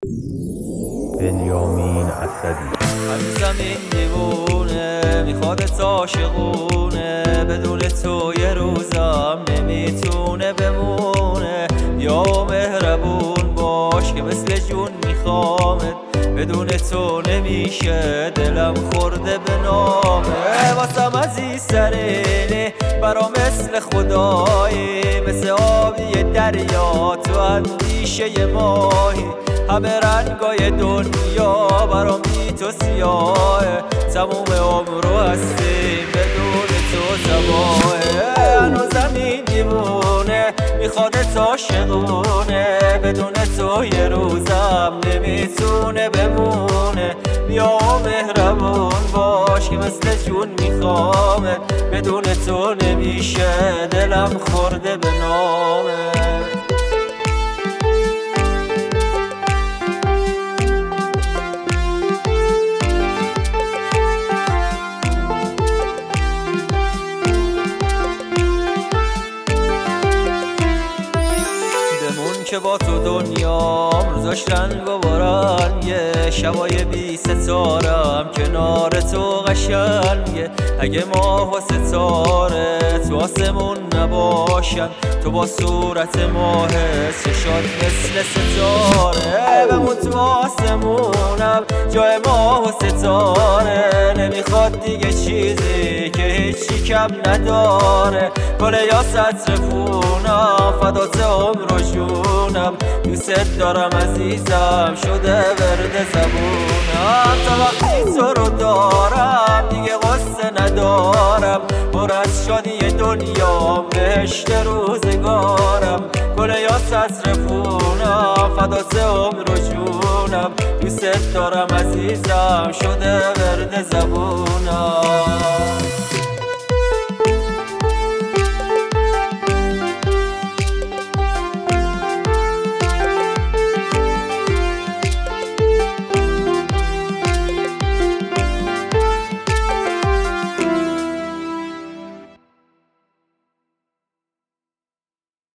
بنیامین اسدی. هنوزم این دیوونه میخواد عاشقونه، بدون تو یه روزم نمیتونه بمونه. یا مهربون باش که مثل جون میخوامت، بدون تو نمیشه دلم خورده به نامه. واسم عزیزترینی برا مثل خدایی، مثل آبی دریا تو اندیشه ماهی. همه رنگای دنیا برام بی تو سیاهه، تموم عمرو هستیم بدون تو تباهه. هنوزم این دیوونه میخواد عاشقونه، بدون تو یه روزم نمیتونه بمونه. بیا مهربون باش که مثل جون میخوامه، بدون تو نمیشه دلم خورده به نامه. که با تو دنیام روزاش رنگ و بارنگه، شبای بی ستارم کنار تو قشنگه. اگه ماه و ستاره تو آسمون نباشن، تو با صورت ماه چشات مثل ستاره. بمون تو آسمونم جای ماه و ستاره، نمیخواد دیگه چیزی که هیچی کم نداره. گل یا سطر خونم فدات عمر و جونم، دوست دارم عزیزم شده ورد زبونم. تا وقتی تو رو دارم دیگه غصه ندارم، پر از شادی دنیا بهشت روزگارم. گل یا سطر خونم فدات عمر و جونم، دوست دارم عزیزم شده ورد زبونم.